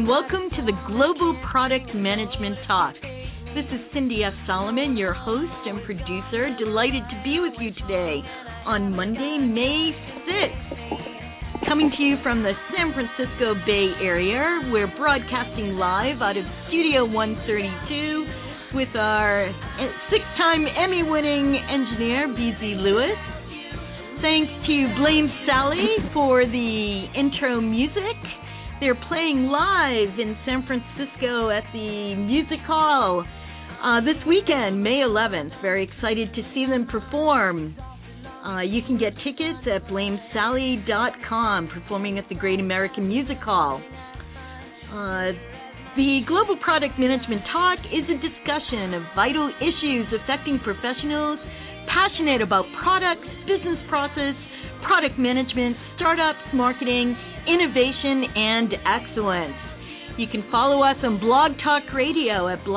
and welcome to the Global Product Management Talk. This is Cindy F. Solomon, your host and producer. Delighted to be with you today on Monday, May 6th. Coming to you from the San Francisco Bay Area. We're broadcasting live out of Studio 132 with our six-time Emmy-winning engineer, BZ Lewis. Thanks to Blame Sally for the intro music. They're playing live in San Francisco at the Music Hall this weekend, May 11th. Very excited to see them perform. You can get tickets at blamesally.com, performing at the Great American Music Hall. The Global Product Management Talk is a discussion of vital issues affecting professionals passionate about products, business process, product management, startups, marketing, innovation, and excellence. You can follow us on Blog Talk Radio at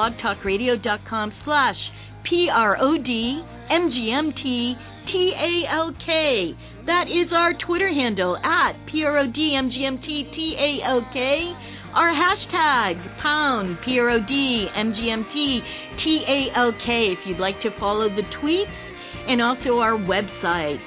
blogtalkradio.com/PRODMGMTTALK. That is our Twitter handle at PRODMGMTTALK. Our hashtag, #PRODMGMTTALK, if you'd like to follow the tweets. And also our website,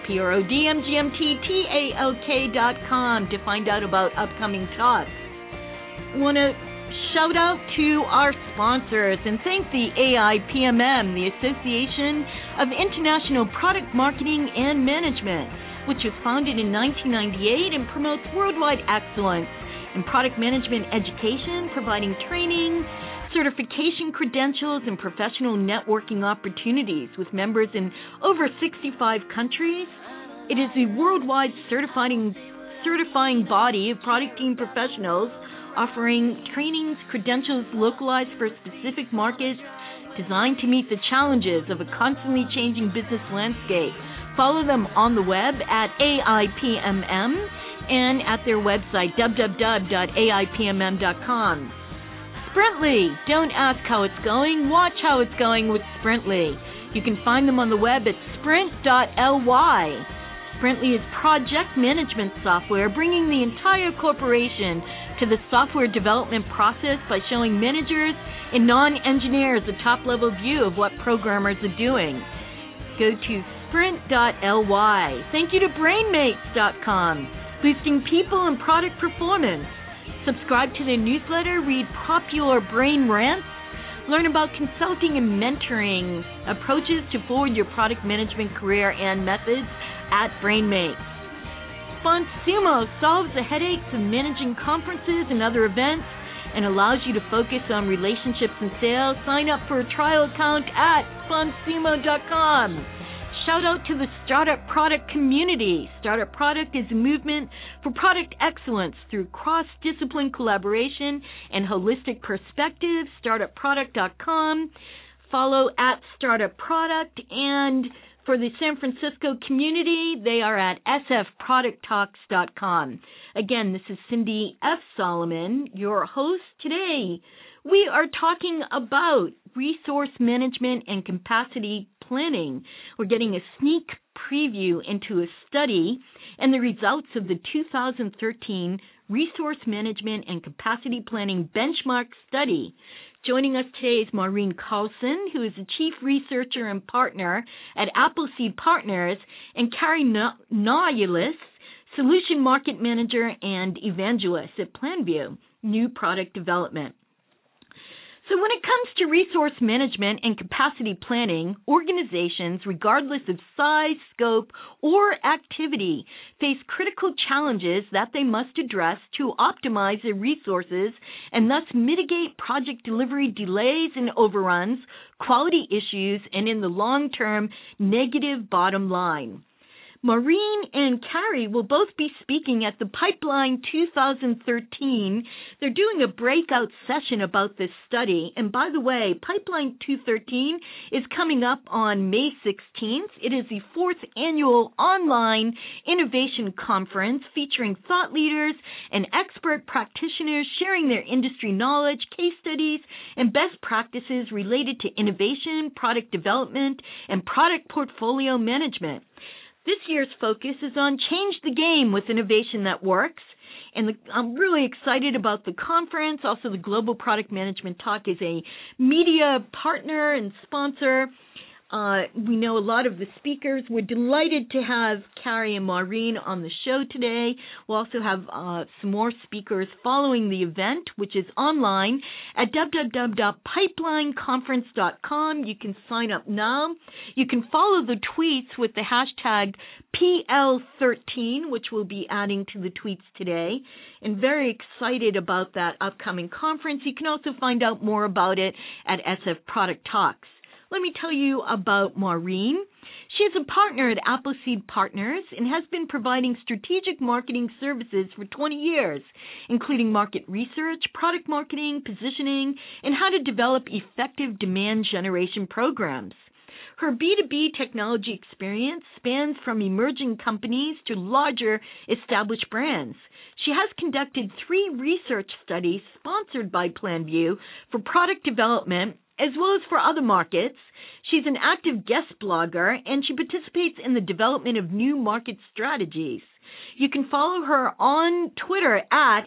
PRODMGMTTALK.com, to find out about upcoming talks. I want to shout out to our sponsors and thank the AIPMM, the Association of International Product Marketing and Management, which was founded in 1998 and promotes worldwide excellence in product management education, providing training, certification credentials, and professional networking opportunities with members in over 65 countries. It is a worldwide certifying body of product team professionals offering trainings, credentials localized for specific markets, designed to meet the challenges of a constantly changing business landscape. Follow them on the web at AIPMM and at their website, www.aipmm.com. Sprintly. Don't ask how it's going. Watch how it's going with Sprintly. You can find them on the web at sprint.ly. Sprintly is project management software, bringing the entire corporation to the software development process by showing managers and non-engineers a top-level view of what programmers are doing. Go to sprint.ly. Thank you to brainmates.com, boosting people and product performance. Subscribe to their newsletter, read popular brain rants, learn about consulting and mentoring approaches to forward your product management career and methods at BrainMates. Fonsumo solves the headaches of managing conferences and other events and allows you to focus on relationships and sales. Sign up for a trial account at fonsumo.com. Shout out to the Startup Product community. Startup Product is a movement for product excellence through cross-discipline collaboration and holistic perspective. StartupProduct.com. Follow at Startup Product. And for the San Francisco community, they are at sfproducttalks.com. Again, this is Cindy F. Solomon, your host today. We are talking about resource management and capacity planning. We're getting a sneak preview into a study and the results of the 2013 Resource Management and Capacity Planning Benchmark Study. Joining us today is Maureen Carlson, who is the Chief Researcher and Partner at Appleseed Partners, and Carrie Nautilus, Solution Market Manager and Evangelist at PlanView, New Product Development. So when it comes to resource management and capacity planning, organizations, regardless of size, scope, or activity, face critical challenges that they must address to optimize their resources and thus mitigate project delivery delays and overruns, quality issues, and in the long term, negative bottom line. Maureen and Carrie will both be speaking at the Pipeline 2013. They're doing a breakout session about this study. And by the way, Pipeline 2013 is coming up on May 16th. It is the fourth annual online innovation conference featuring thought leaders and expert practitioners sharing their industry knowledge, case studies, and best practices related to innovation, product development, and product portfolio management. This year's focus is on Change the Game with Innovation That Works. And I'm really excited about the conference. Also, the Global Product Management Talk is a media partner and sponsor. We know a lot of the speakers. We're delighted to have Carrie and Maureen on the show today. We'll also have some more speakers following the event, which is online at www.pipelineconference.com. You can sign up now. You can follow the tweets with the hashtag PL13, which we'll be adding to the tweets today. And very excited about that upcoming conference. You can also find out more about it at SF Product Talks. Let me tell you about Maureen. She is a partner at Appleseed Partners and has been providing strategic marketing services for 20 years, including market research, product marketing, positioning, and how to develop effective demand generation programs. Her B2B technology experience spans from emerging companies to larger established brands. She has conducted 3 research studies sponsored by PlanView for product development as well as for other markets. She's an active guest blogger, and she participates in the development of new market strategies. You can follow her on Twitter at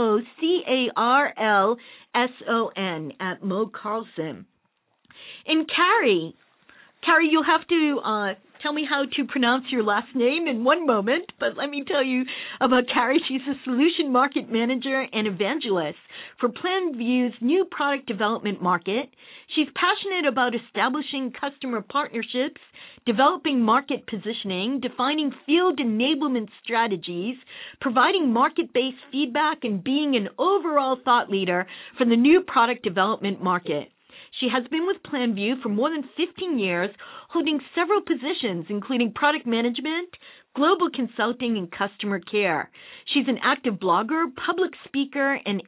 MoCarlson, at Mo Carlson. And Carrie, you'll have to tell me how to pronounce your last name in one moment, but let me tell you about Carrie. She's a solution market manager and evangelist for PlanView's new product development market. She's passionate about establishing customer partnerships, developing market positioning, defining field enablement strategies, providing market-based feedback, and being an overall thought leader for the new product development market. She has been with PlanView for more than 15 years, holding several positions, including product management, global consulting, and customer care. She's an active blogger, public speaker, and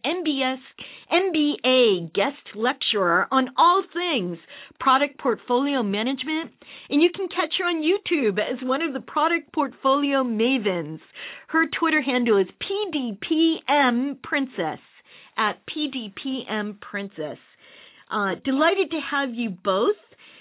MBA guest lecturer on all things product portfolio management, and you can catch her on YouTube as one of the product portfolio mavens. Her Twitter handle is PDPMPrincess, at PDPMPrincess. Delighted to have you both.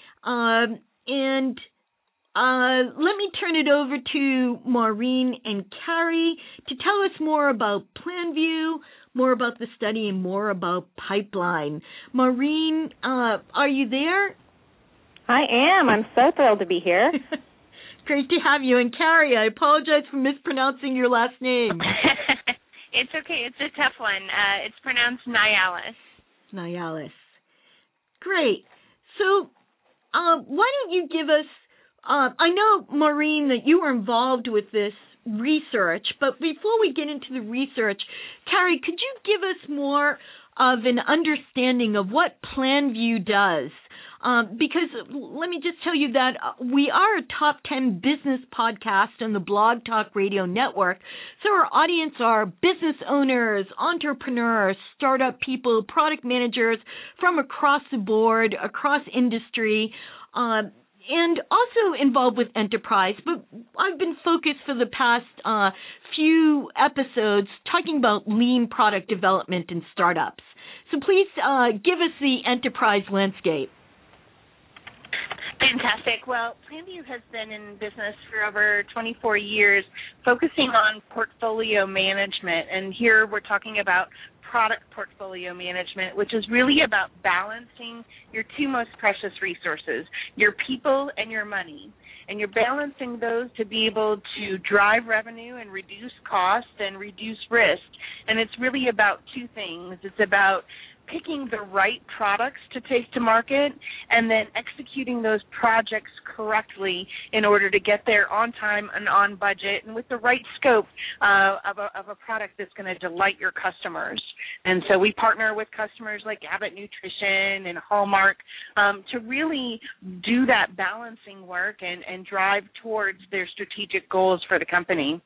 Let me turn it over to Maureen and Carrie to tell us more about PlanView, more about the study, and more about Pipeline. Maureen, are you there? I am. I'm so thrilled to be here. Great to have you. And Carrie, I apologize for mispronouncing your last name. It's okay. It's a tough one. It's pronounced Nyalis. Nyalis. Great. So why don't you give us, I know, Maureen, that you were involved with this research, but before we get into the research, Carrie, could you give us more of an understanding of what PlanView does? Because let me just tell you that we are a top 10 business podcast on the Blog Talk Radio Network. So our audience are business owners, entrepreneurs, startup people, product managers from across the board, across industry, and also involved with enterprise. But I've been focused for the past few episodes talking about lean product development and startups. So please give us the enterprise landscape. Fantastic. Well, PlanView has been in business for over 24 years, focusing on portfolio management. And here we're talking about product portfolio management, which is really about balancing your 2 most precious resources, your people and your money. And you're balancing those to be able to drive revenue and reduce cost and reduce risk. And it's really about 2 things. It's about picking the right products to take to market and then executing those projects correctly in order to get there on time and on budget and with the right scope of a product that's going to delight your customers. And so we partner with customers like Abbott Nutrition and Hallmark to really do that balancing work and drive towards their strategic goals for the company.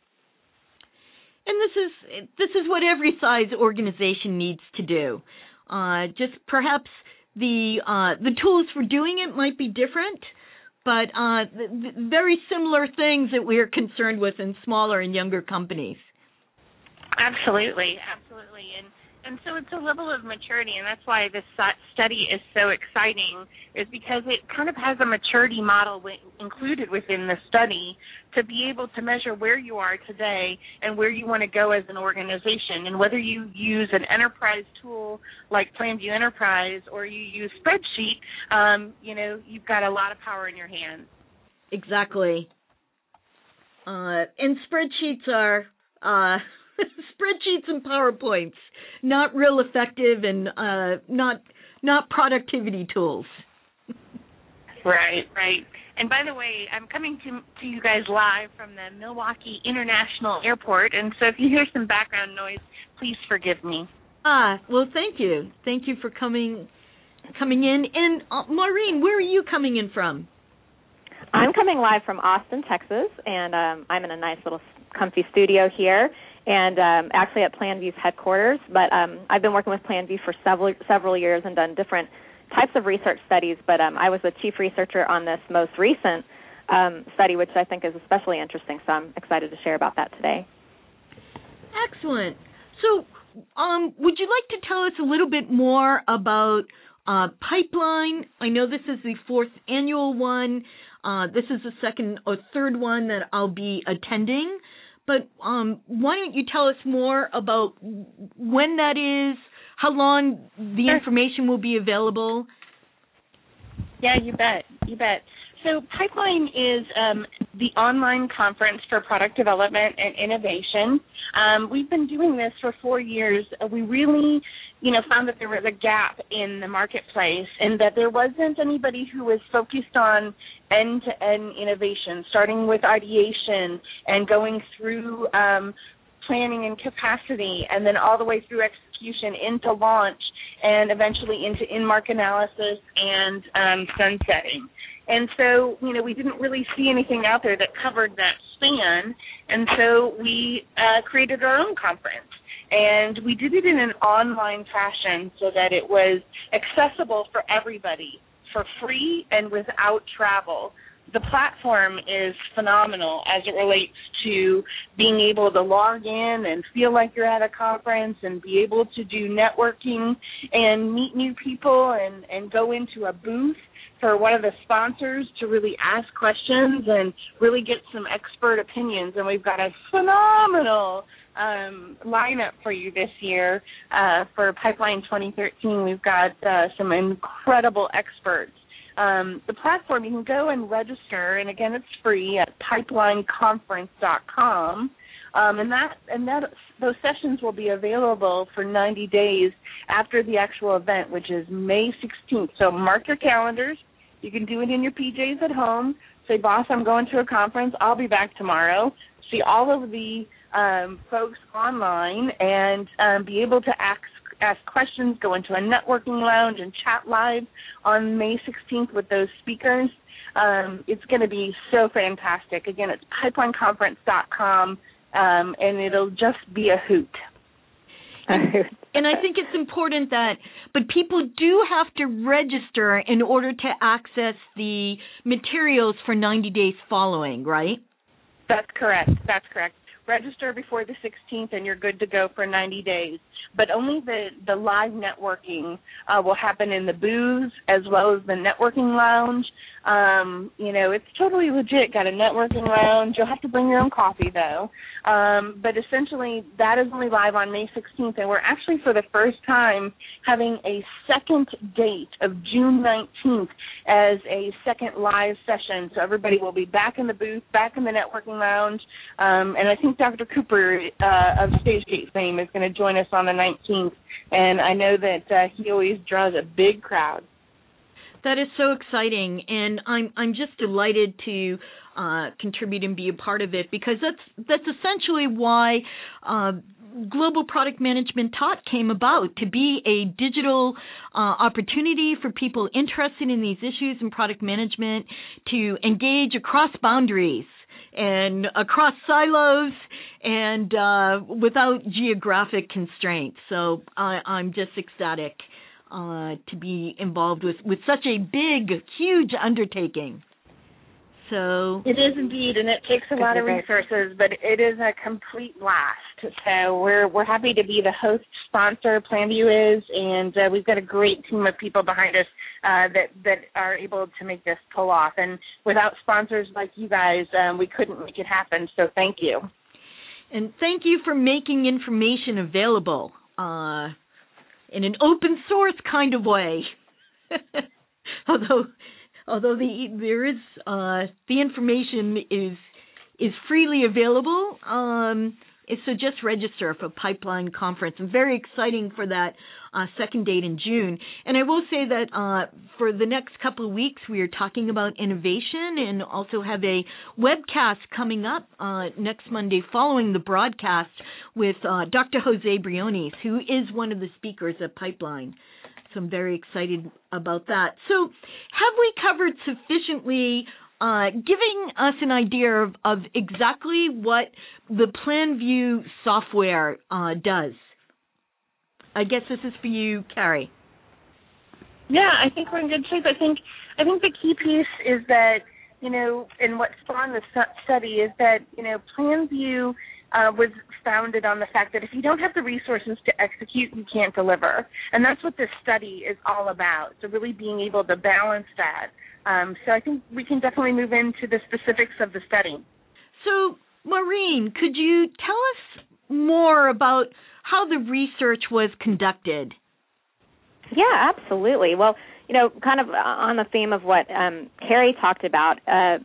And this is what every size organization needs to do. Just perhaps the tools for doing it might be different, but very similar things that we are concerned with in smaller and younger companies. Absolutely. And so it's a level of maturity, and that's why this study is so exciting, is because it kind of has a maturity model included within the study to be able to measure where you are today and where you want to go as an organization. And whether you use an enterprise tool like PlanView Enterprise or you use Spreadsheet, you've got a lot of power in your hands. Exactly. And spreadsheets are... spreadsheets and PowerPoints, not real effective and not productivity tools. Right. And by the way, I'm coming to you guys live from the Milwaukee International Airport, and so if you hear some background noise, please forgive me. Well, thank you. Thank you for coming in. And Maureen, where are you coming in from? I'm coming live from Austin, Texas, and I'm in a nice little comfy studio here. And actually at PlanView's headquarters, but I've been working with PlanView for several years and done different types of research studies, but I was the chief researcher on this most recent study, which I think is especially interesting, so I'm excited to share about that today. Excellent. So would you like to tell us a little bit more about Pipeline? I know this is the 4th annual one. This is the 2nd or 3rd one that I'll be attending. But why don't you tell us more about when that is, how long the information will be available? Yeah, you bet. So Pipeline is the online conference for product development and innovation. We've been doing this for 4 years. We really, found that there was a gap in the marketplace and that there wasn't anybody who was focused on end-to-end innovation, starting with ideation and going through planning and capacity, and then all the way through execution into launch and eventually into in-market analysis and sunsetting. And so, we didn't really see anything out there that covered that span, and so we created our own conference. And we did it in an online fashion so that it was accessible for everybody, for free and without travel. The platform is phenomenal as it relates to being able to log in and feel like you're at a conference and be able to do networking and meet new people and go into a booth for one of the sponsors to really ask questions and really get some expert opinions. And we've got a phenomenal lineup for you this year for Pipeline 2013. We've got some incredible experts. The platform, you can go and register, and again, it's free at pipelineconference.com. And those sessions will be available for 90 days after the actual event, which is May 16th. So mark your calendars. You can do it in your PJs at home. Say, boss, I'm going to a conference. I'll be back tomorrow. See all of the folks online and be able to ask questions, go into a networking lounge and chat live on May 16th with those speakers. It's going to be so fantastic. Again, it's pipelineconference.com, and it'll just be a hoot. And I think it's important but people do have to register in order to access the materials for 90 days following, right? That's correct. Register before the 16th, and you're good to go for 90 days. But only the live networking will happen in the booths as well as the networking lounge. It's totally legit. Got a networking lounge. You'll have to bring your own coffee, though. But essentially, that is only live on May 16th, and we're actually, for the first time, having a second date of June 19th as a second live session. So everybody will be back in the booth, back in the networking lounge, and I think Dr. Cooper of StageGate fame is going to join us on the 19th, and I know that he always draws a big crowd. That is so exciting, and I'm just delighted to contribute and be a part of it, because that's essentially why Global Product Management Talk came about, to be a digital opportunity for people interested in these issues in product management to engage across boundaries and across silos and without geographic constraints. So I'm just ecstatic to be involved with such a big, huge undertaking. So it is indeed, and it takes a lot of resources, but it is a complete blast. So we're happy to be the host sponsor. PlanView is, and we've got a great team of people behind us that are able to make this pull off. And without sponsors like you guys, we couldn't make it happen. So thank you. And thank you for making information available in an open source kind of way. Although there is the information is freely available, so just register for Pipeline Conference. I'm very exciting for that second date in June. And I will say that for the next couple of weeks, we are talking about innovation and also have a webcast coming up next Monday following the broadcast with Dr. Jose Briones, who is one of the speakers at Pipeline. So I'm very excited about that. So have we covered sufficiently giving us an idea of exactly what the PlanView software does? I guess this is for you, Carrie. Yeah, I think we're in good shape. I think the key piece is that, and what spawned the study is that, PlanView was founded on the fact that if you don't have the resources to execute, you can't deliver. And that's what this study is all about, so really being able to balance that. So I think we can definitely move into the specifics of the study. So, Maureen, could you tell us more about how the research was conducted? Yeah, absolutely. Well, kind of on the theme of what Carrie talked about,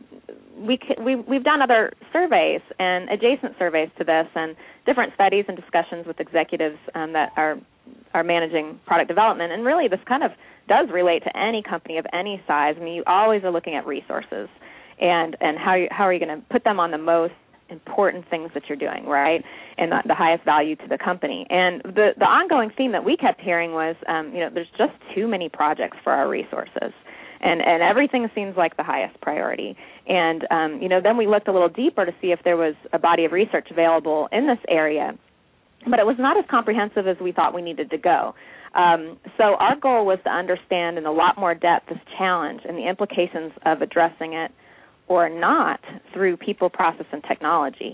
we've done other surveys and adjacent surveys to this and different studies and discussions with executives that are managing product development. And really this kind of does relate to any company of any size. I mean, you always are looking at resources and how are you going to put them on the most important things that you're doing, right, and the highest value to the company. And the ongoing theme that we kept hearing was, there's just too many projects for our resources. And everything seems like the highest priority. And, then we looked a little deeper to see if there was a body of research available in this area. But it was not as comprehensive as we thought we needed to go. So our goal was to understand in a lot more depth this challenge and the implications of addressing it or not through people, process, and technology.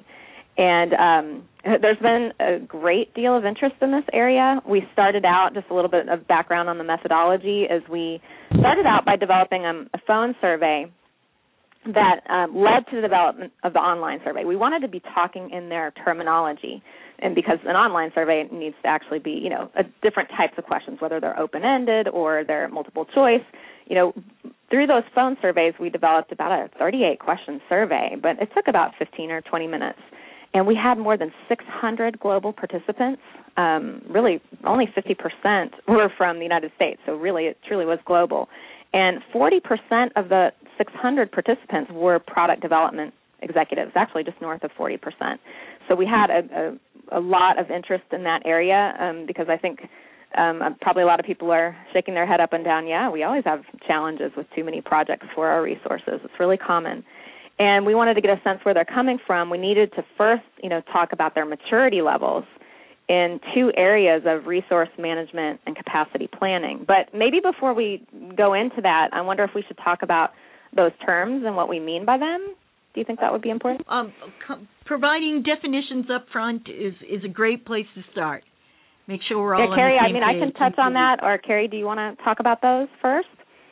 And there's been a great deal of interest in this area. We started out, just a little bit of background on the methodology, as we started out by developing a phone survey that led to the development of the online survey. We wanted to be talking in their terminology, and because an online survey needs to actually be, different types of questions, whether they're open-ended or they're multiple choice. Through those phone surveys, we developed about a 38-question survey, but it took about 15 or 20 minutes. And we had more than 600 global participants. Really, only 50% were from the United States, so really, it truly was global. And 40% of the 600 participants were product development executives, actually just north of 40%. So we had a lot of interest in that area because I think probably a lot of people are shaking their head up and down. Yeah, we always have challenges with too many projects for our resources. It's really common. And we wanted to get a sense where they're coming from. We needed to first, talk about their maturity levels in two areas of resource management and capacity planning. But maybe before we go into that, I wonder if we should talk about those terms and what we mean by them. Do you think that would be important? Providing definitions up front is a great place to start. Make sure we're all on Carrie, the same page. I can touch on that. Or, Carrie, do you want to talk about those first?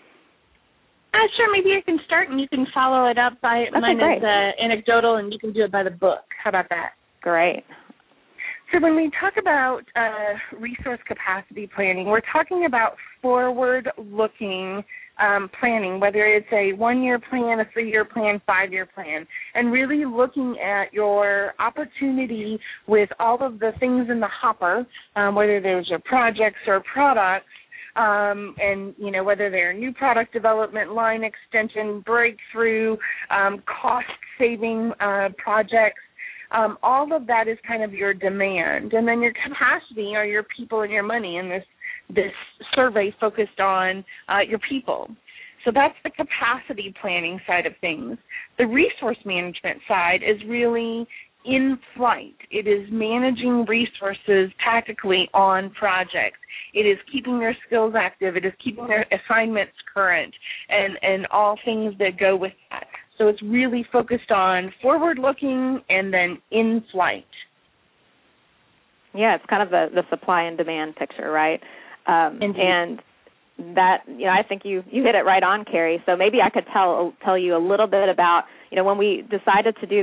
Sure, maybe I can start and you can follow it up by mine is anecdotal and you can do it by the book. How about that? Great. So when we talk about resource capacity planning, we're talking about forward-looking planning, whether it's a 1-year plan, a 3-year plan, 5-year plan, and really looking at your opportunity with all of the things in the hopper, whether there's your projects or products, and, whether they're new product development, line extension, breakthrough, cost-saving projects. All of that is kind of your demand. And then your capacity are your people and your money, and this survey focused on your people. So that's the capacity planning side of things. The resource management side is really in flight. It is managing resources tactically on projects. It is keeping their skills active. It is keeping their assignments current and all things that go with that. So it's really focused on forward-looking and then in-flight. Yeah, it's kind of the supply and demand picture, right? Indeed. And that, I think you hit it right on, Carrie. So maybe I could tell you a little bit about, when we decided to do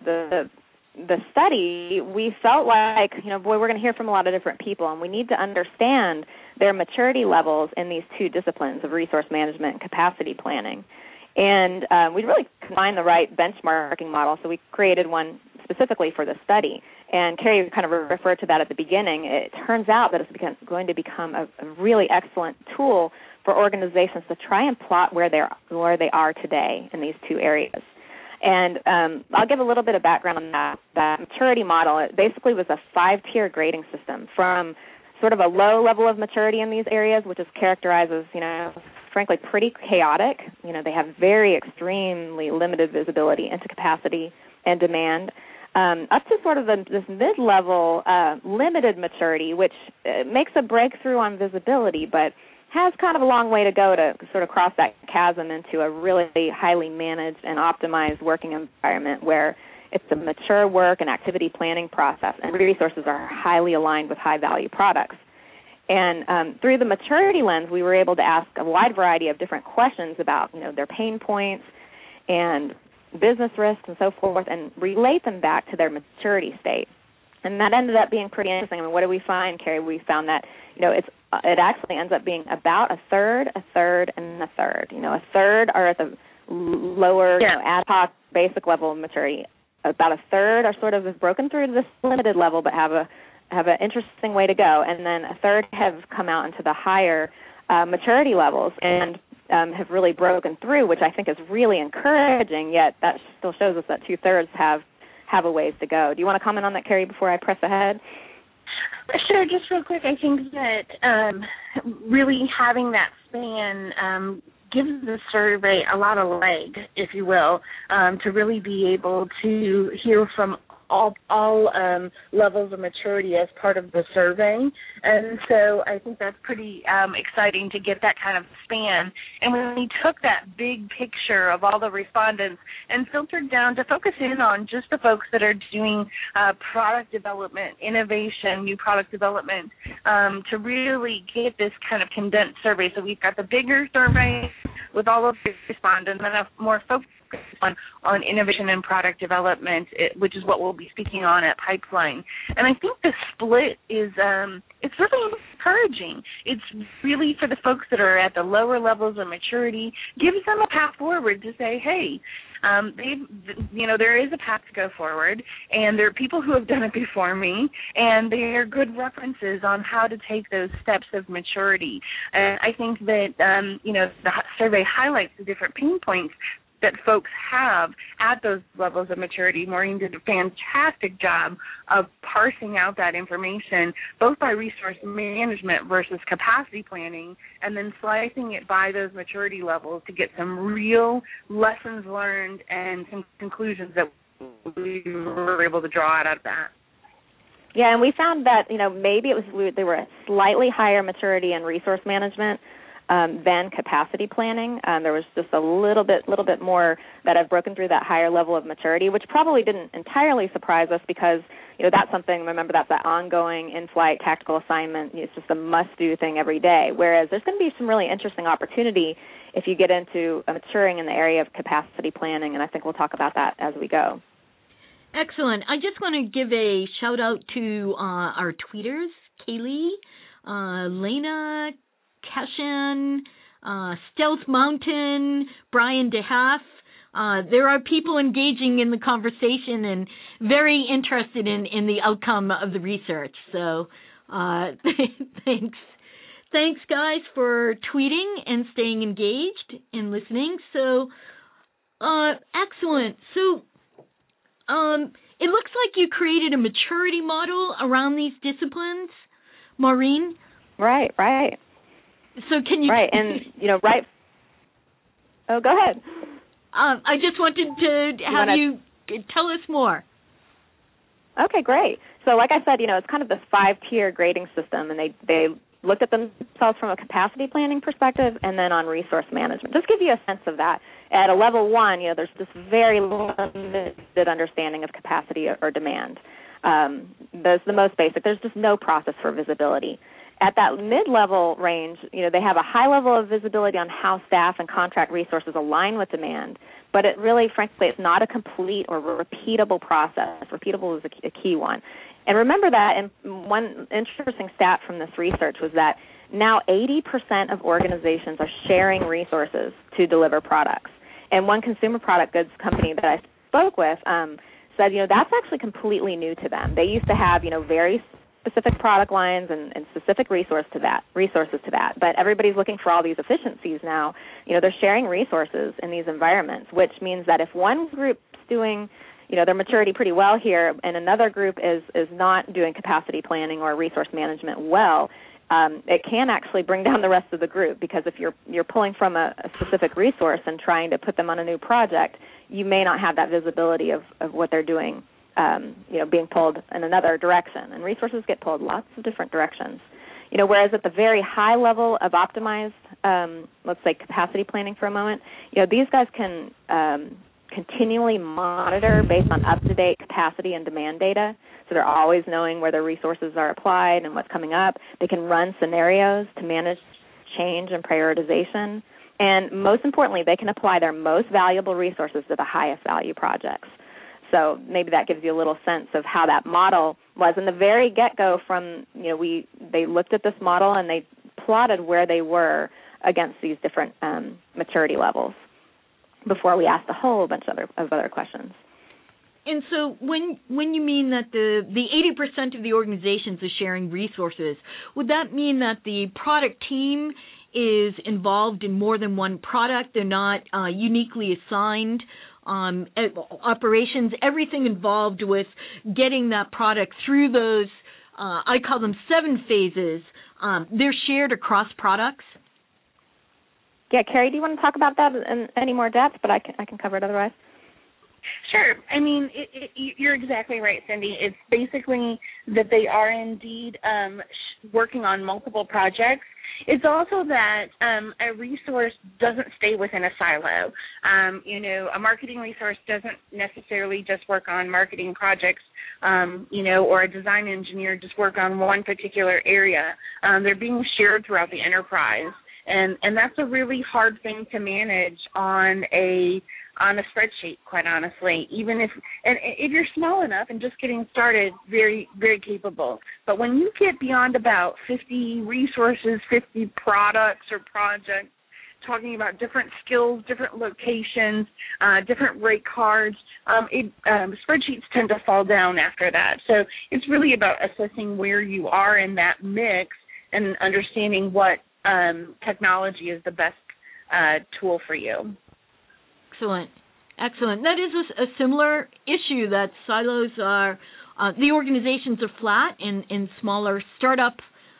the study, we felt like, we're going to hear from a lot of different people, and we need to understand their maturity levels in these two disciplines of resource management and capacity planning. And we really combined the right benchmarking model, so we created one specifically for the study. And Carrie kind of referred to that at the beginning. It turns out that it's going to become a really excellent tool for organizations to try and plot where they are today in these two areas. And I'll give a little bit of background on that maturity model. It basically was a 5-tier grading system from sort of a low level of maturity in these areas, which is characterized as, frankly, pretty chaotic. They have very extremely limited visibility into capacity and demand, up to sort of this mid-level limited maturity, which makes a breakthrough on visibility, but has kind of a long way to go to sort of cross that chasm into a really highly managed and optimized working environment where it's a mature work and activity planning process, and resources are highly aligned with high-value products. And through the maturity lens, we were able to ask a wide variety of different questions about, their pain points and business risks and so forth, and relate them back to their maturity state. And that ended up being pretty interesting. I mean, what did we find, Carrie? We found that, it actually ends up being about a third, and a third. A third are at the lower, ad hoc, basic level of maturity. About a third are sort of broken through to this limited level, but have an interesting way to go. And then a third have come out into the higher maturity levels and have really broken through, which I think is really encouraging, yet that still shows us that 2/3 have a ways to go. Do you want to comment on that, Carrie, before I press ahead? Sure, just real quick. I think that really having that span gives the survey a lot of leg, if you will, to really be able to hear from all levels of maturity as part of the survey. And so I think that's pretty exciting to get that kind of span. And when we took that big picture of all the respondents and filtered down to focus in on just the folks that are doing product development, innovation, new product development, to really get this kind of condensed survey. So we've got the bigger survey with all of the respondents and a more focused on innovation and product development, which is what we'll be speaking on at Pipeline. And I think the split is it's really encouraging. It's really for the folks that are at the lower levels of maturity, gives them a path forward to say, hey, there is a path to go forward, and there are people who have done it before me, and they are good references on how to take those steps of maturity. I think that, the survey highlights the different pain points that folks have at those levels of maturity. Maureen did a fantastic job of parsing out that information, both by resource management versus capacity planning, and then slicing it by those maturity levels to get some real lessons learned and some conclusions that we were able to draw out of that. Yeah, and we found that, maybe they were at slightly higher maturity in resource management than capacity planning. There was just a little bit more that have broken through that higher level of maturity, which probably didn't entirely surprise us because, that's something, remember, that's that ongoing in-flight tactical assignment. It's just a must-do thing every day, whereas there's going to be some really interesting opportunity if you get into maturing in the area of capacity planning, and I think we'll talk about that as we go. Excellent. I just want to give a shout-out to our tweeters, Kaylee, Lena, Keshan, Stealth Mountain, Brian DeHaff. There are people engaging in the conversation and very interested in the outcome of the research. So thanks. Thanks, guys, for tweeting and staying engaged and listening. So excellent. So it looks like you created a maturity model around these disciplines, Maureen? Right. So can you... Right, and, right... Oh, go ahead. I just wanted to have you tell us more. Okay, great. So like I said, it's kind of this 5-tier grading system, and they looked at themselves from a capacity planning perspective and then on resource management. Just give you a sense of that. At a level 1, there's this very limited understanding of capacity or demand. That's the most basic. There's just no process for visibility. At that mid-level range, they have a high level of visibility on how staff and contract resources align with demand, but it really, frankly, it's not a complete or repeatable process. Repeatable is a key one. And remember that, and one interesting stat from this research was that now 80% of organizations are sharing resources to deliver products. And one consumer product goods company that I spoke with said, that's actually completely new to them. They used to have, very specific product lines and specific resources to that. But everybody's looking for all these efficiencies now. They're sharing resources in these environments, which means that if one group's doing, their maturity pretty well here, and another group is not doing capacity planning or resource management well, it can actually bring down the rest of the group, because if you're pulling from a specific resource and trying to put them on a new project, you may not have that visibility of what they're doing, being pulled in another direction. And resources get pulled lots of different directions. Whereas at the very high level of optimized, let's say capacity planning for a moment, these guys can continually monitor based on up-to-date capacity and demand data. So they're always knowing where their resources are applied and what's coming up. They can run scenarios to manage change and prioritization. And most importantly, they can apply their most valuable resources to the highest value projects. So maybe that gives you a little sense of how that model was. In the very get-go from, they looked at this model and they plotted where they were against these different maturity levels before we asked a whole bunch of other questions. And so when you mean that the 80% of the organizations are sharing resources, would that mean that the product team is involved in more than one product? They're not uniquely assigned operations, everything involved with getting that product through those, I call them 7 phases, they're shared across products? Yeah, Carrie, do you want to talk about that in any more depth? But I can cover it otherwise. Sure. I mean, you're exactly right, Cindy. It's basically that they are indeed working on multiple projects. It's also that a resource doesn't stay within a silo. A marketing resource doesn't necessarily just work on marketing projects, or a design engineer just work on one particular area. They're being shared throughout the enterprise. And that's a really hard thing to manage on a spreadsheet, quite honestly. Even if you're small enough and just getting started, very, very capable. But when you get beyond about 50 resources, 50 products or projects, talking about different skills, different locations, different rate cards, spreadsheets tend to fall down after that. So it's really about assessing where you are in that mix and understanding what technology is the best tool for you. Excellent. That is a similar issue, that silos are, the organizations are flat in smaller startup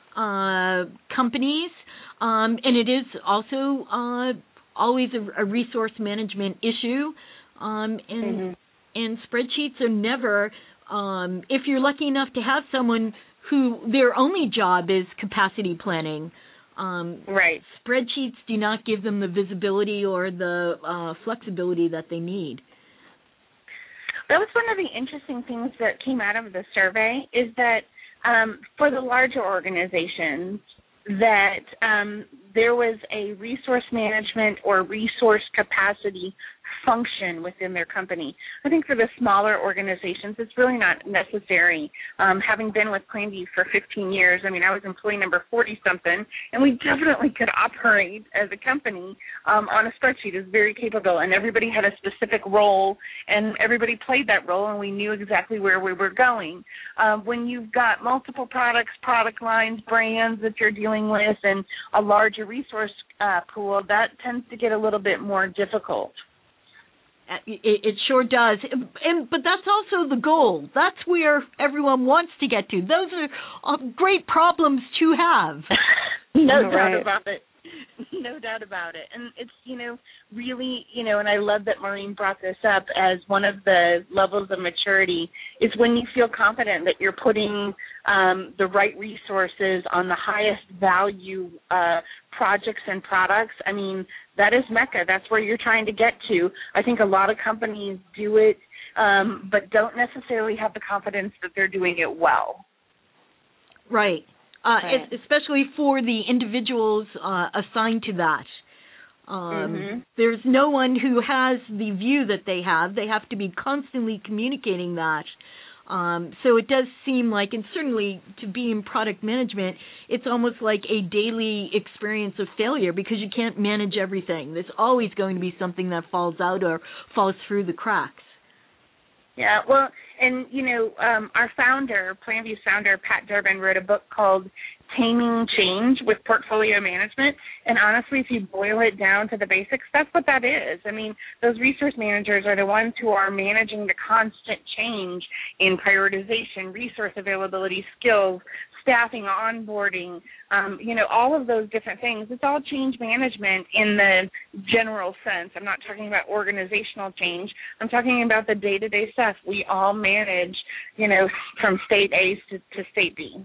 companies, and it is also always a resource management issue, and spreadsheets are never, if you're lucky enough to have someone who their only job is capacity planning, right. Spreadsheets do not give them the visibility or the flexibility that they need. That was one of the interesting things that came out of the survey, is that for the larger organizations, that there was a resource management or resource capacity function within their company. I think for the smaller organizations, it's really not necessary. Having been with PlanView for 15 years, I mean, I was employee number 40-something, and we definitely could operate as a company on a spreadsheet. It's very capable, and everybody had a specific role, and everybody played that role, and we knew exactly where we were going. When you've got multiple products, product lines, brands that you're dealing with, and a larger resource pool, that tends to get a little bit more difficult. It sure does, but that's also the goal. That's where everyone wants to get to. Those are great problems to have. No doubt about it. No doubt about it. And it's, really, and I love that Maureen brought this up as one of the levels of maturity is when you feel confident that you're putting the right resources on the highest value projects and products. I mean, that is Mecca. That's where you're trying to get to. I think a lot of companies do it, but don't necessarily have the confidence that they're doing it well. Right. Especially for the individuals assigned to that. There's no one who has the view that they have. They have to be constantly communicating that. So it does seem like, and certainly to be in product management, it's almost like a daily experience of failure because you can't manage everything. There's always going to be something that falls out or falls through the cracks. Yeah, well, and, our founder, PlanView's founder, Pat Durbin, wrote a book called Taming Change with Portfolio Management. And honestly, if you boil it down to the basics, that's what that is. I mean, those resource managers are the ones who are managing the constant change in prioritization, resource availability, skills, staffing, onboarding, all of those different things. It's all change management in the general sense. I'm not talking about organizational change. I'm talking about the day-to-day stuff. We all manage, from state A to state B.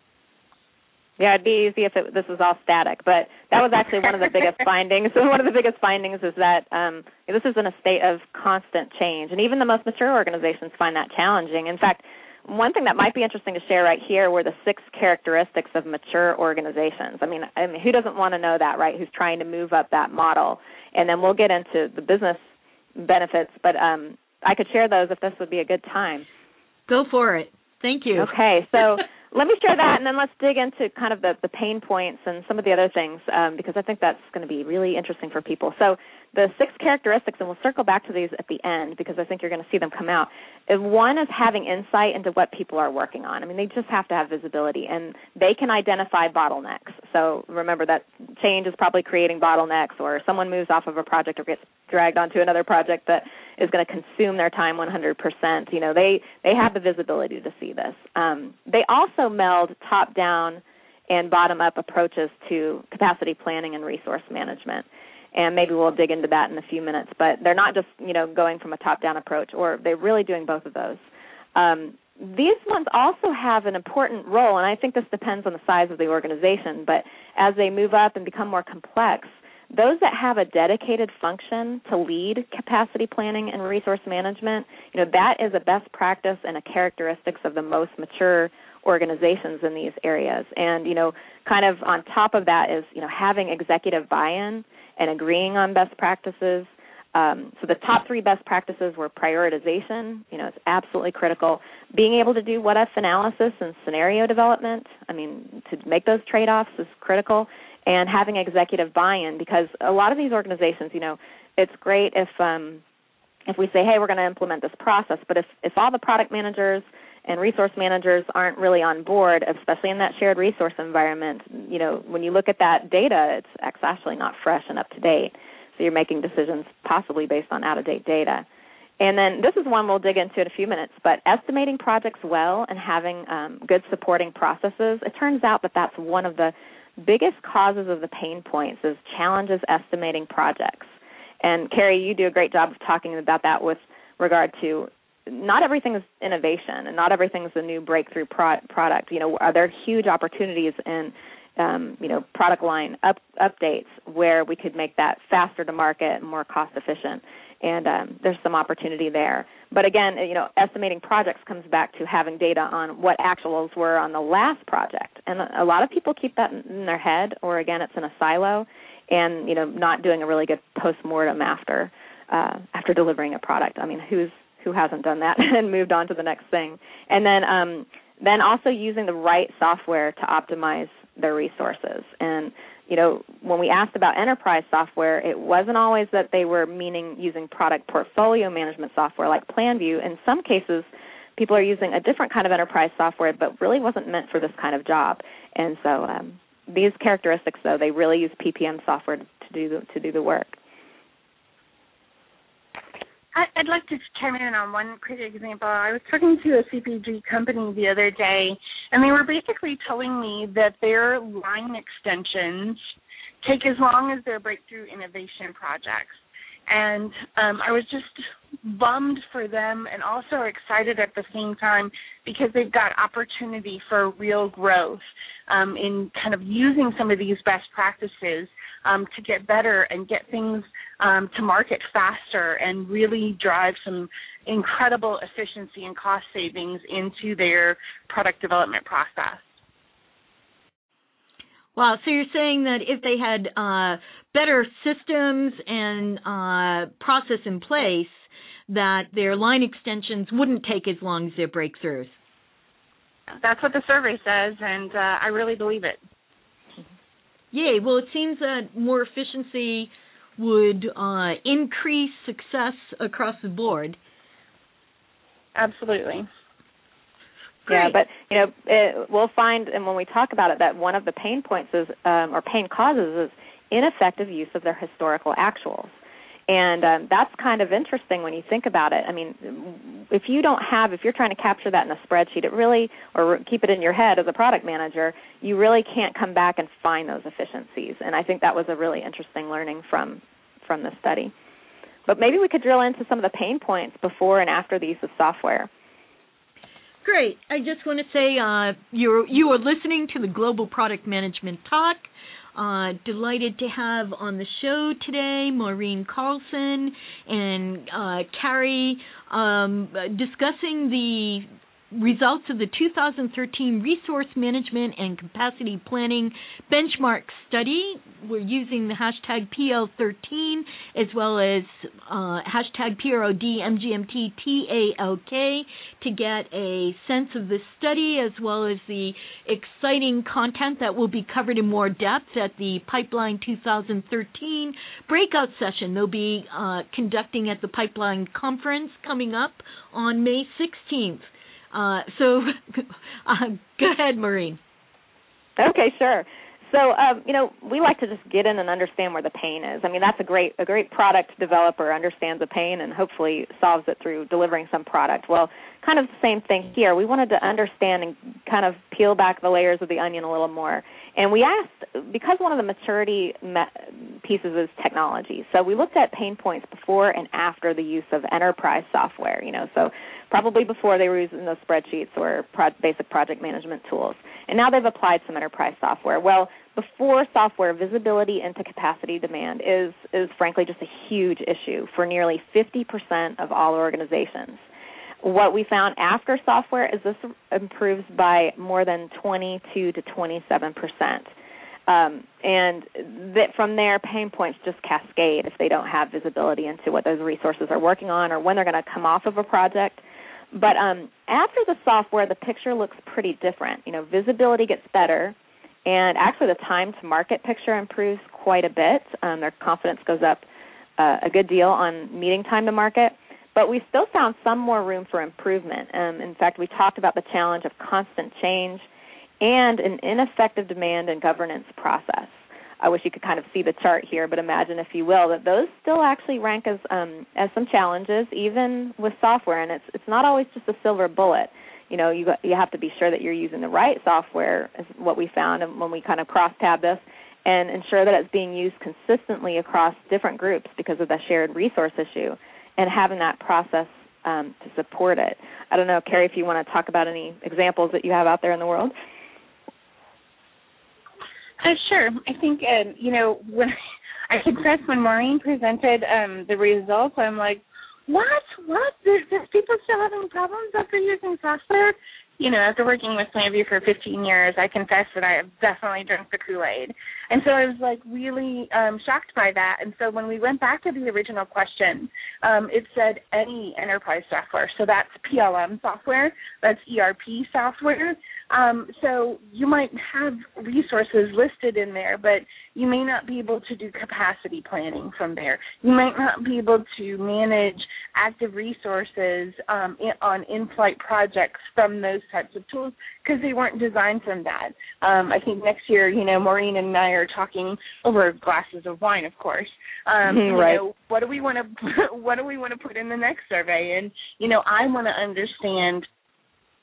Yeah, it'd be easy if this was all static, but that was actually one of the biggest findings. One of the biggest findings is that this is in a state of constant change, and even the most mature organizations find that challenging. In fact, one thing that might be interesting to share right here were the 6 characteristics of mature organizations. I mean, who doesn't want to know that, right, who's trying to move up that model? And then we'll get into the business benefits, but I could share those if this would be a good time. Go for it. Thank you. Okay, so let me share that, and then let's dig into kind of the pain points and some of the other things because I think that's going to be really interesting for people. So the 6 characteristics, and we'll circle back to these at the end because I think you're going to see them come out. One is having insight into what people are working on. I mean, they just have to have visibility, and they can identify bottlenecks. So remember that change is probably creating bottlenecks, or someone moves off of a project or gets dragged onto another project that is going to consume their time 100%. They have the visibility to see this. They also meld top-down and bottom-up approaches to capacity planning and resource management. And maybe we'll dig into that in a few minutes. But they're not just, going from a top-down approach, or they're really doing both of those. These ones also have an important role, and I think this depends on the size of the organization, but as they move up and become more complex, those that have a dedicated function to lead capacity planning and resource management, that is a best practice and a characteristics of the most mature organizations in these areas. And, kind of on top of that is, having executive buy-in and agreeing on best practices. So the top 3 best practices were prioritization. It's absolutely critical. Being able to do what-if analysis and scenario development, to make those trade-offs is critical. And having executive buy-in, because a lot of these organizations, it's great if we say, hey, we're going to implement this process, but if all the product managers and resource managers aren't really on board, especially in that shared resource environment, when you look at that data, it's actually not fresh and up to date. So you're making decisions possibly based on out-of-date data. And then this is one we'll dig into in a few minutes, but estimating projects well and having good supporting processes, it turns out that that's one of the biggest causes of the pain points is challenges estimating projects. And Carrie, you do a great job of talking about that with regard to not everything is innovation and not everything is a new breakthrough product. Are there huge opportunities in product line updates where we could make that faster to market and more cost efficient? And there's some opportunity there. But again, estimating projects comes back to having data on what actuals were on the last project. And a lot of people keep that in their head, or again, it's in a silo, and not doing a really good postmortem after delivering a product. Who hasn't done that and moved on to the next thing? And then also using the right software to optimize their resources. And when we asked about enterprise software, it wasn't always that they were meaning using product portfolio management software like PlanView. In some cases, people are using a different kind of enterprise software, but really wasn't meant for this kind of job. And so these characteristics, though, they really use PPM software to do the work. I'd like to chime in on one quick example. I was talking to a CPG company the other day, and they were basically telling me that their line extensions take as long as their breakthrough innovation projects. And I was just bummed for them and also excited at the same time because they've got opportunity for real growth in kind of using some of these best practices to get better and get things to market faster and really drive some incredible efficiency and cost savings into their product development process. Wow, so you're saying that if they had better systems and process in place, that their line extensions wouldn't take as long as their breakthroughs. That's what the survey says, and I really believe it. Yay. Well, it seems that more efficiency would increase success across the board. Absolutely. Great. Yeah, but we'll find, and when we talk about it, that one of the pain points is, or pain causes, is ineffective use of their historical actuals. And that's kind of interesting when you think about it. I mean, if you're trying to capture that in a spreadsheet, or keep it in your head as a product manager, you really can't come back and find those efficiencies. And I think that was a really interesting learning from this study. But maybe we could drill into some of the pain points before and after the use of software. Great. I just want to say you are listening to the Global Product Management Talk. Delighted to have on the show today Maureen Carlson and Carrie discussing the results of the 2013 Resource Management and Capacity Planning Benchmark Study. We're using the hashtag PL13 as well as hashtag PRODMGMTTALK to get a sense of the study as well as the exciting content that will be covered in more depth at the Pipeline 2013 breakout session they'll be conducting at the Pipeline Conference coming up on May 16th. So go ahead, Maureen. Okay, sure. So, we like to just get in and understand where the pain is. I mean, that's a great product developer understands the pain and hopefully solves it through delivering some product. Well, kind of the same thing here. We wanted to understand and kind of peel back the layers of the onion a little more. And we asked, because one of the maturity pieces is technology, so we looked at pain points before and after the use of enterprise software, so probably before they were using those spreadsheets or basic project management tools. And now they've applied some enterprise software. Well, before software, visibility into capacity demand is frankly just a huge issue for nearly 50% of all organizations. What we found after software is this improves by more than 22 to 27%. And from there, pain points just cascade if they don't have visibility into what those resources are working on or when they're going to come off of a project. But after the software, the picture looks pretty different. Visibility gets better, and actually the time to market picture improves quite a bit. Their confidence goes up a good deal on meeting time to market. But we still found some more room for improvement. In fact, we talked about the challenge of constant change and an ineffective demand and governance process. I wish you could kind of see the chart here, but imagine, if you will, that those still actually rank as some challenges, even with software. And it's not always just a silver bullet. You have to be sure that you're using the right software, is what we found, and when we kind of cross-tab this, and ensure that it's being used consistently across different groups because of the shared resource issue, and having that process to support it. I don't know, Carrie, if you want to talk about any examples that you have out there in the world. Sure. I think, when I confess, when Maureen presented the results, I'm like, what? There's people still having problems after using software? After working with PlanView for 15 years, I confess that I have definitely drank the Kool-Aid. And so I was, really shocked by that. And so when we went back to the original question, it said any enterprise software. So that's PLM software. That's ERP software. So you might have resources listed in there, but you may not be able to do capacity planning from there. You might not be able to manage active resources on in-flight projects from those types of tools because they weren't designed from that. I think next year, Maureen and I are talking over glasses of wine, of course. Right. What do we want to put in the next survey? And I want to understand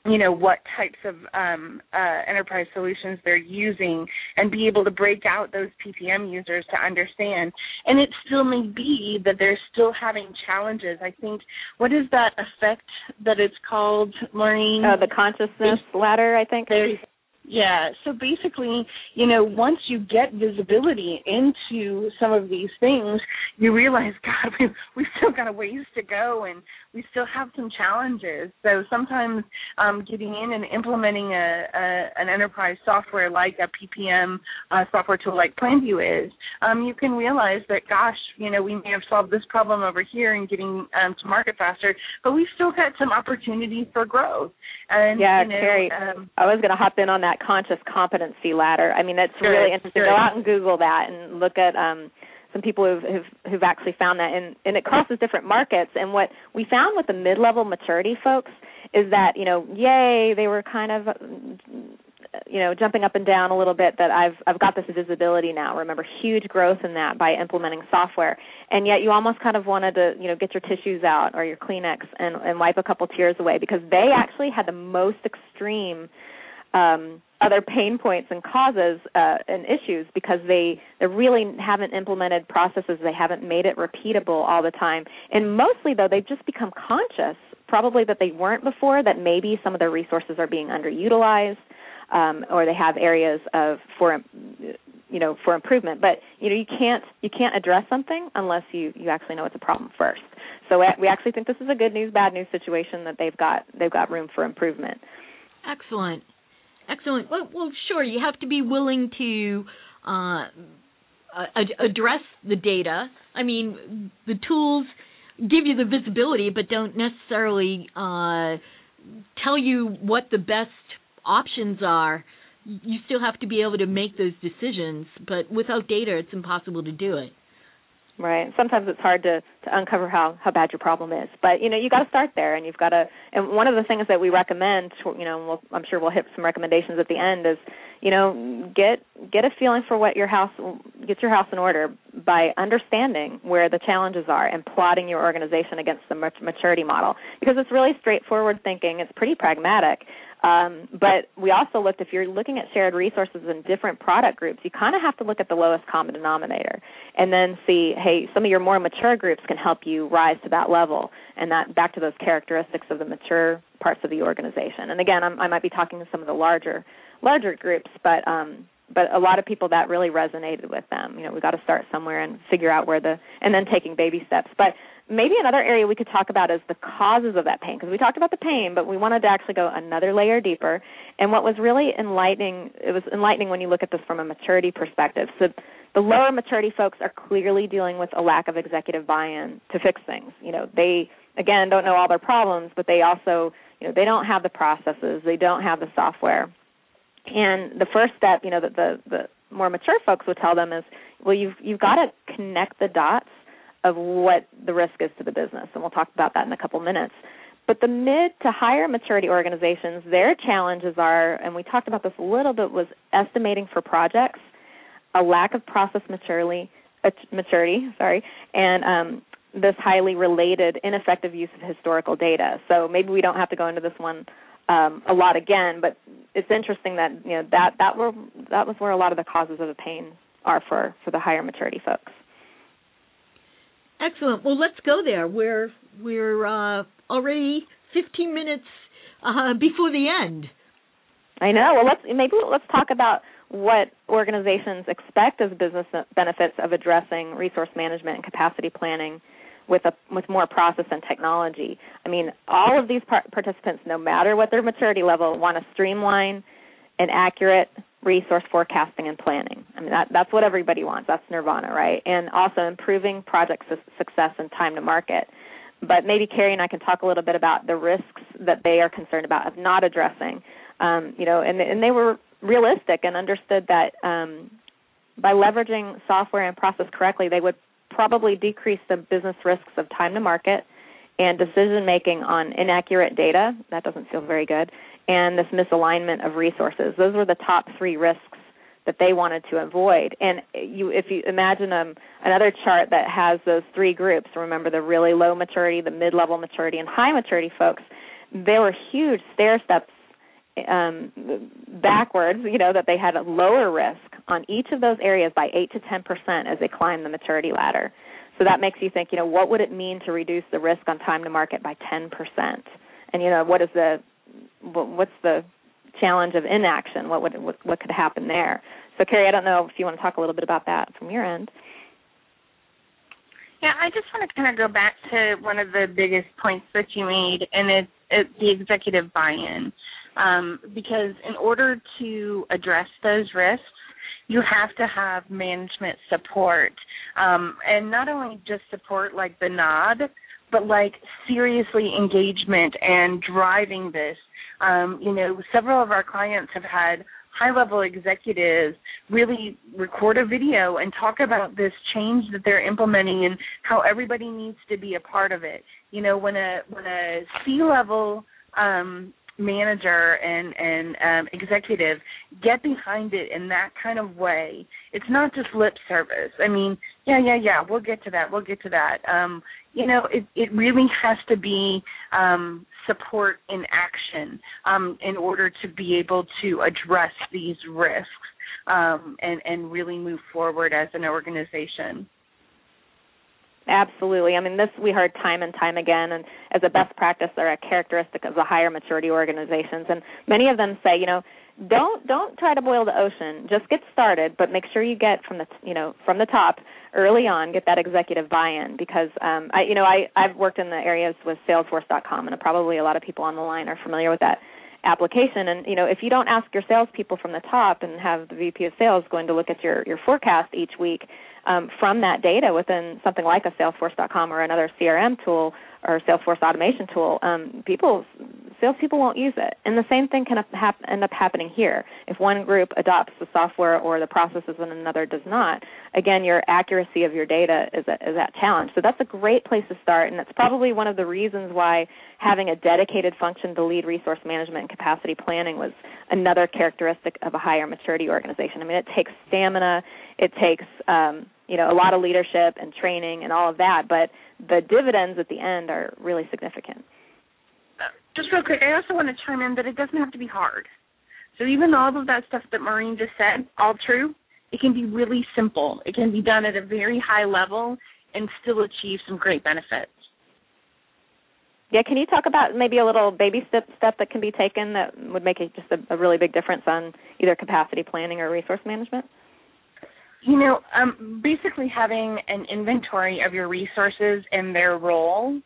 what types of enterprise solutions they're using, and be able to break out those PPM users to understand. And it still may be that they're still having challenges. I think, what is that effect that it's called, Maureen? The consciousness ladder, I think. Yeah, so basically, once you get visibility into some of these things, you realize, God, we've still got a ways to go, and we still have some challenges. So sometimes getting in and implementing an enterprise software like a PPM software tool like PlanView is, you can realize that, gosh, we may have solved this problem over here and getting to market faster, but we've still got some opportunity for growth. And, Carrie, I was going to hop in on that conscious competency ladder. I mean, that's really interesting. Go out and Google that and look at some people who've actually found that, and it crosses different markets. And what we found with the mid-level maturity folks is that, yay, they were kind of, jumping up and down a little bit, that I've got this visibility now. Remember, huge growth in that by implementing software. And yet you almost kind of wanted to, get your tissues out or your Kleenex and wipe a couple tears away, because they actually had the most extreme other pain points and causes and issues, because they really haven't implemented processes. They haven't made it repeatable all the time. And mostly, though, they've just become conscious, probably that they weren't before, that maybe some of their resources are being underutilized, or they have areas for improvement. But you can't address something unless you actually know it's a problem first. So we actually think this is a good news, bad news situation, that they've got room for improvement. Excellent. Well, sure, you have to be willing to address the data. I mean, the tools give you the visibility, but don't necessarily tell you what the best options are. You still have to be able to make those decisions, but without data, it's impossible to do it. Right. Sometimes it's hard to uncover how bad your problem is. But, you got to start there, and you've got to – and one of the things that we recommend, I'm sure we'll hit some recommendations at the end, is, get a feeling for what your house – get your house in order by understanding where the challenges are and plotting your organization against the maturity model, because it's really straightforward thinking. It's pretty pragmatic. But we also looked, if you're looking at shared resources in different product groups, you kind of have to look at the lowest common denominator and then see, hey, some of your more mature groups can help you rise to that level, and that back to those characteristics of the mature parts of the organization. And again, I might be talking to some of the larger groups, but a lot of people that really resonated with them. We've got to start somewhere and figure out and then taking baby steps. But maybe another area we could talk about is the causes of that pain, because we talked about the pain, but we wanted to actually go another layer deeper. And what was really enlightening, it was enlightening when you look at this from a maturity perspective. So the lower maturity folks are clearly dealing with a lack of executive buy-in to fix things. They, again, don't know all their problems, but they also, they don't have the processes, they don't have the software. And the first step, that the more mature folks would tell them is, well, you've got to connect the dots of what the risk is to the business, and we'll talk about that in a couple minutes. But the mid to higher maturity organizations, their challenges are, and we talked about this a little bit, was estimating for projects, a lack of process maturity, and this highly related ineffective use of historical data. So maybe we don't have to go into this one a lot again, but it's interesting that that was where a lot of the causes of the pain are for the higher maturity folks. Excellent. Well, let's go there. We're already 15 minutes before the end. I know. Well, let's talk about what organizations expect as business benefits of addressing resource management and capacity planning with more process and technology. I mean, all of these participants, no matter what their maturity level, want to streamline and accurate resource forecasting and planning. I mean, that's what everybody wants. That's nirvana, right? And also improving project success and time to market. But maybe Carrie and I can talk a little bit about the risks that they are concerned about of not addressing. And they were realistic and understood that by leveraging software and process correctly, they would probably decrease the business risks of time to market and decision-making on inaccurate data. That doesn't feel very good. And this misalignment of resources. Those were the top three risks that they wanted to avoid. And if you imagine another chart that has those three groups, remember the really low maturity, the mid-level maturity, and high maturity folks, there were huge stair steps backwards, that they had a lower risk on each of those areas by 8 to 10% as they climbed the maturity ladder. So that makes you think, what would it mean to reduce the risk on time to market by 10%? And, what's the challenge of inaction? What could happen there? So, Carrie, I don't know if you want to talk a little bit about that from your end. Yeah, I just want to kind of go back to one of the biggest points that you made, and it's the executive buy-in. Because in order to address those risks, you have to have management support. And not only just support like the nod, but like seriously engagement and driving this. Several of our clients have had high-level executives really record a video and talk about this change that they're implementing and how everybody needs to be a part of it. When a C-level manager and executive get behind it in that kind of way, it's not just lip service. I mean, yeah, we'll get to that. It really has to be support in action in order to be able to address these risks and really move forward as an organization. Absolutely. I mean, this we heard time and time again, and as a best practice, they're a characteristic of the higher maturity organizations. And many of them say, don't try to boil the ocean. Just get started, but make sure you get from the top early on, get that executive buy-in. Because I've worked in the areas with Salesforce.com, and probably a lot of people on the line are familiar with that application. And if you don't ask your salespeople from the top and have the VP of Sales going to look at your forecast each week from that data within something like a Salesforce.com or another CRM tool or Salesforce automation tool, salespeople won't use it. And the same thing can end up happening here. If one group adopts the software or the processes and another does not, again, your accuracy of your data is at challenge. So that's a great place to start, and that's probably one of the reasons why having a dedicated function to lead resource management and capacity planning was another characteristic of a higher maturity organization. I mean, it takes stamina, it takes a lot of leadership and training and all of that, but the dividends at the end are really significant. Just real quick, I also want to chime in that it doesn't have to be hard. So even all of that stuff that Maureen just said, all true, it can be really simple. It can be done at a very high level and still achieve some great benefits. Yeah, can you talk about maybe a little baby step that can be taken that would make just a really big difference on either capacity planning or resource management? Basically having an inventory of your resources and their role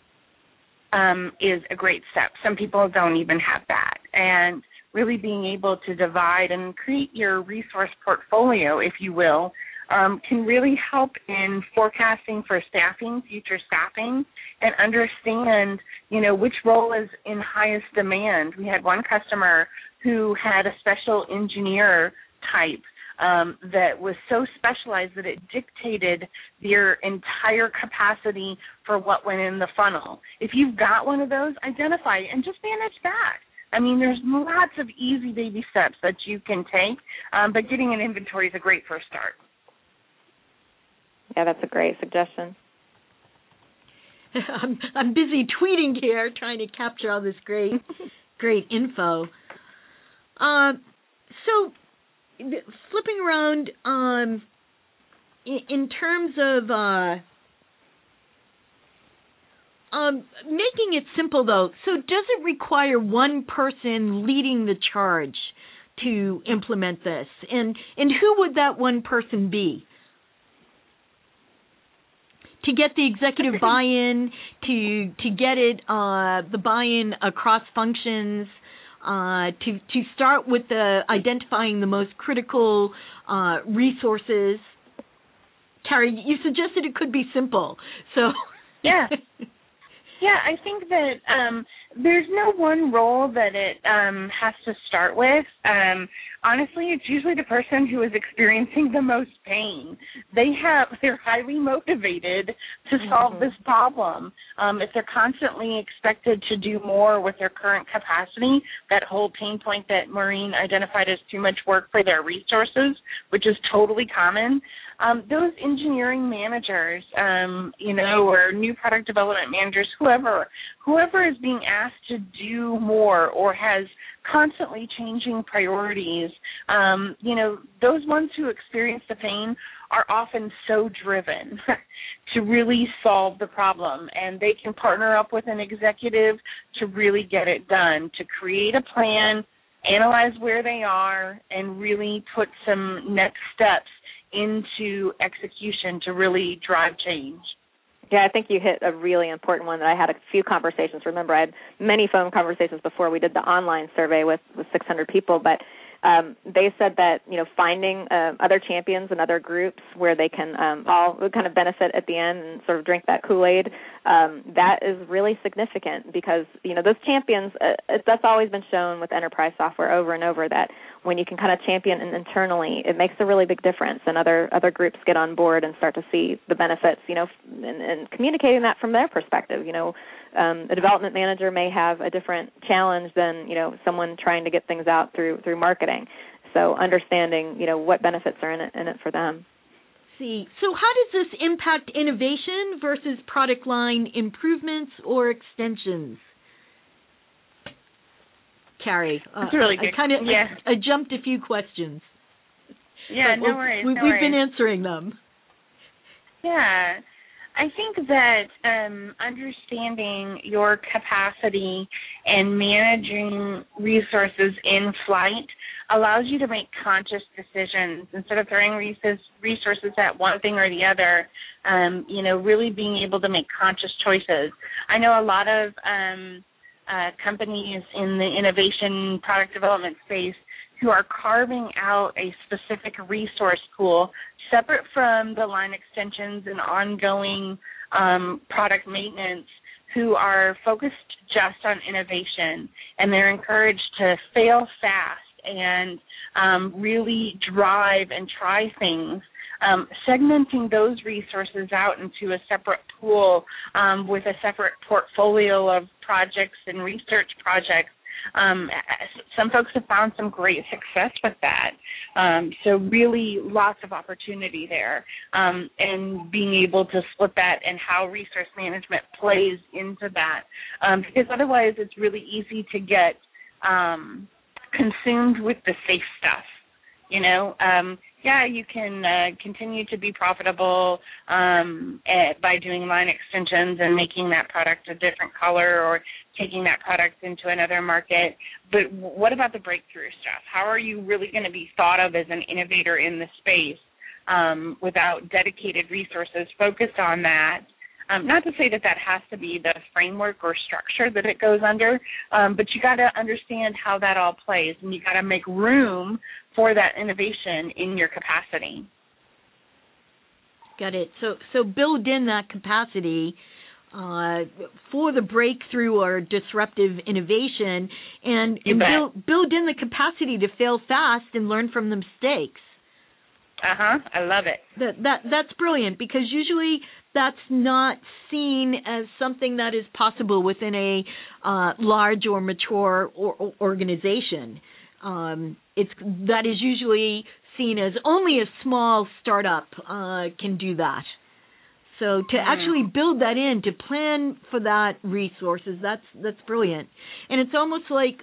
is a great step. Some people don't even have that. And really being able to divide and create your resource portfolio, if you will, can really help in forecasting for staffing, future staffing, and understand, which role is in highest demand. We had one customer who had a special engineer type that was so specialized that it dictated their entire capacity for what went in the funnel. If you've got one of those, identify it and just manage that. I mean, there's lots of easy baby steps that you can take, but getting an inventory is a great first start. Yeah, that's a great suggestion. I'm busy tweeting here, trying to capture all this great info. So, flipping around, in terms of making it simple, though, so does it require one person leading the charge to implement this? And who would that one person be? To get the executive buy-in, to get it, the buy-in across functions, to start with identifying the most critical resources. Carrie, you suggested it could be simple. So yeah. Yeah, I think that there's no one role that it has to start with. Honestly, it's usually the person who is experiencing the most pain. They're highly motivated to solve this problem. If they're constantly expected to do more with their current capacity, that whole pain point that Maureen identified as too much work for their resources, which is totally common, those engineering managers, or new product development managers, whoever is being asked to do more or has constantly changing priorities, those ones who experience the pain are often so driven to really solve the problem, and they can partner up with an executive to really get it done, to create a plan, analyze where they are, and really put some next steps into execution to really drive change. Yeah, I think you hit a really important one that I had a few conversations. Remember, I had many phone conversations before we did the online survey with 600 people, but they said that, finding other champions and other groups where they can all kind of benefit at the end and sort of drink that Kool-Aid, that is really significant because, those champions, that's always been shown with enterprise software over and over that when you can kind of champion internally, it makes a really big difference, and other groups get on board and start to see the benefits, and communicating that from their perspective. A development manager may have a different challenge than, someone trying to get things out through marketing. So understanding, what benefits are in it for them. See, so how does this impact innovation versus product line improvements or extensions? Carrie, that's really good. I jumped a few questions. Yeah, no worries. We've been answering them. Yeah. I think that understanding your capacity and managing resources in flight allows you to make conscious decisions instead of throwing resources at one thing or the other, really being able to make conscious choices. I know a lot of companies in the innovation product development space who are carving out a specific resource pool separate from the line extensions and ongoing product maintenance, who are focused just on innovation, and they're encouraged to fail fast and really drive and try things. Segmenting those resources out into a separate pool with a separate portfolio of projects and research projects. Some folks have found some great success with that. So really lots of opportunity there, and being able to split that and how resource management plays into that. Because otherwise it's really easy to get consumed with the safe stuff. You can continue to be profitable by doing line extensions and making that product a different color or taking that product into another market. But what about the breakthrough stuff? How are you really going to be thought of as an innovator in the space without dedicated resources focused on that? Not to say that has to be the framework or structure that it goes under, but you got to understand how that all plays, and you got to make room for that innovation in your capacity. Got it. So build in that capacity for the breakthrough or disruptive innovation, and build in the capacity to fail fast and learn from the mistakes. I love it. That's brilliant, because usually that's not seen as something that is possible within a large or mature organization. That is usually seen as only a small startup can do that. So to actually build that in, to plan for that resources, that's brilliant. And it's almost like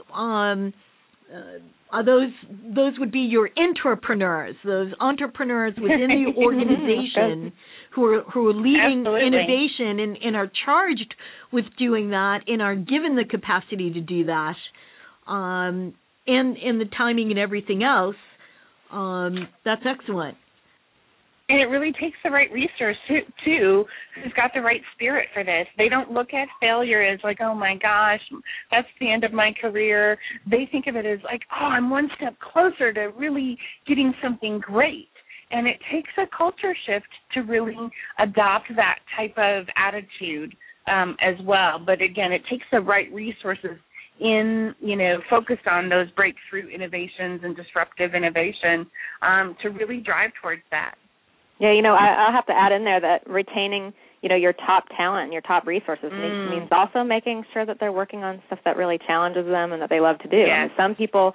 those would be your entrepreneurs, those entrepreneurs within the organization who are leading innovation and are charged with doing that and are given the capacity to do that, and the timing and everything else. That's excellent. And it really takes the right resource, too, who's got the right spirit for this. They don't look at failure as like, oh, my gosh, that's the end of my career. They think of it as like, oh, I'm one step closer to really getting something great. And it takes a culture shift to really adopt that type of attitude as well. But, again, it takes the right resources focused on those breakthrough innovations and disruptive innovation to really drive towards that. Yeah, I'll have to add in there that retaining, your top talent and your top resources means also making sure that they're working on stuff that really challenges them and that they love to do. Yes. And some people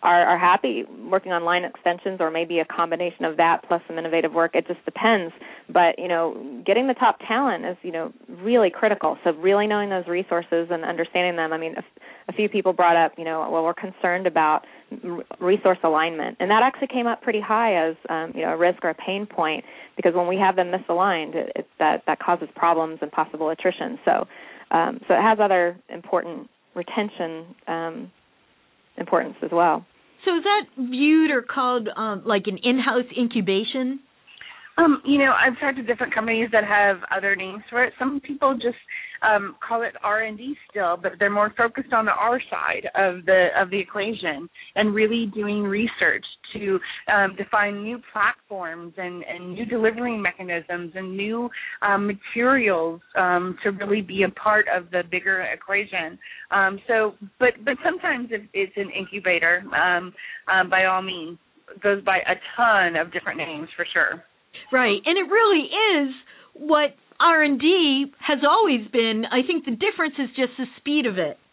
are happy working on line extensions, or maybe a combination of that plus some innovative work. It just depends. But, getting the top talent is, really critical. So really knowing those resources and understanding them. I mean, a few people brought up, we're concerned about resource alignment. And that actually came up pretty high as, a risk or a pain point, because when we have them misaligned, that causes problems and possible attrition. So it has other important retention importance as well. So is that viewed or called like an in-house incubation? I've talked to different companies that have other names for it. Some people just call it R&D still, but they're more focused on the R side of the equation and really doing research to define new platforms and new delivery mechanisms and new materials to really be a part of the bigger equation. But sometimes it's an incubator, by all means. It goes by a ton of different names for sure. Right, and it really is what R&D has always been. I think the difference is just the speed of it.